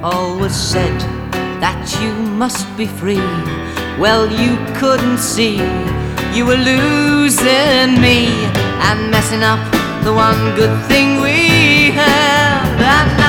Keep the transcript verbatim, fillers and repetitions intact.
always said that you must be free. Well, you couldn't see you were losing me and messing up the one good thing we had. And